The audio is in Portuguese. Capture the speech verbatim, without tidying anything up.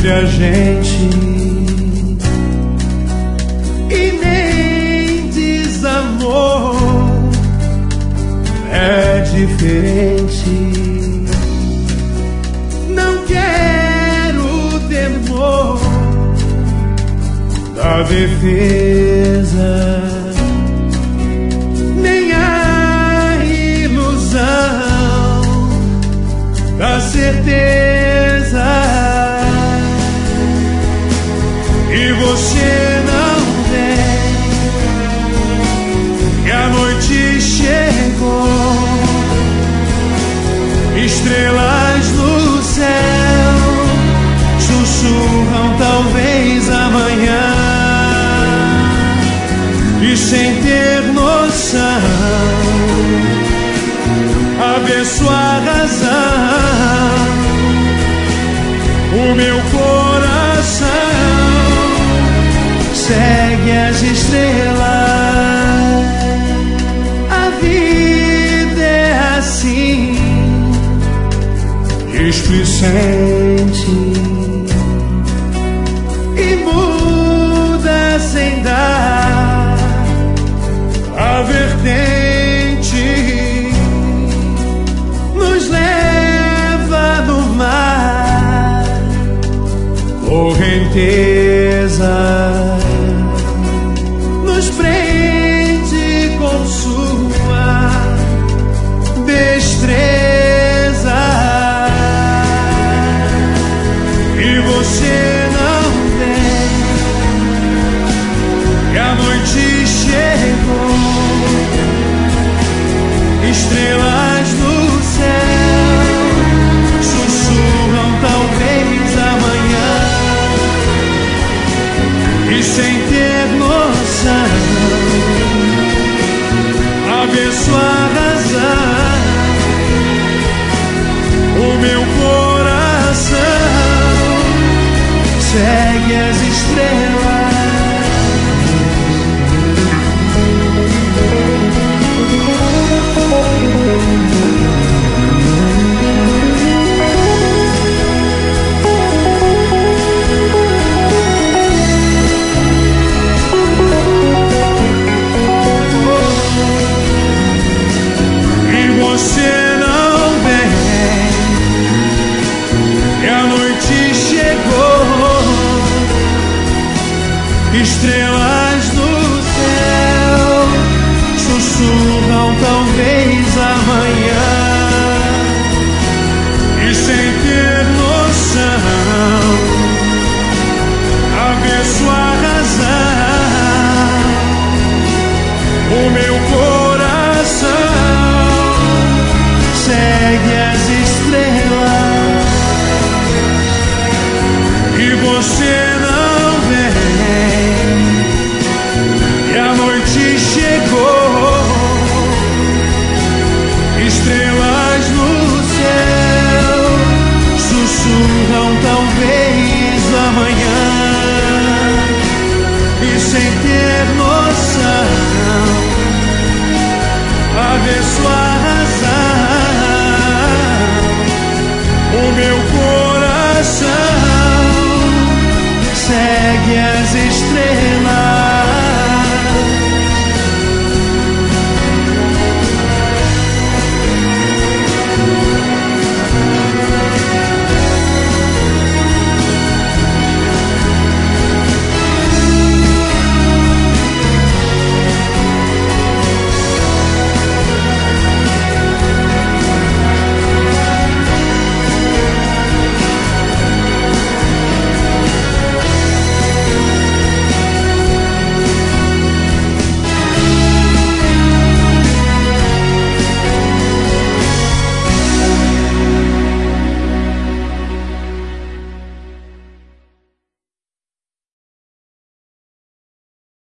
entre a gente e nem desamor. É diferente. Não quero temor da defesa, nem a ilusão da certeza. E você não vem, e a noite chegou, estrelas no céu sussurram talvez amanhã, e sem ter noção abençoa a razão, o meu coração segue as estrelas. A vida é assim, displicente, e muda sem dar a vertente, nos leva no mar, correnteza, nos prende com sua destreza. E você não vem, e a noite chegou, estrela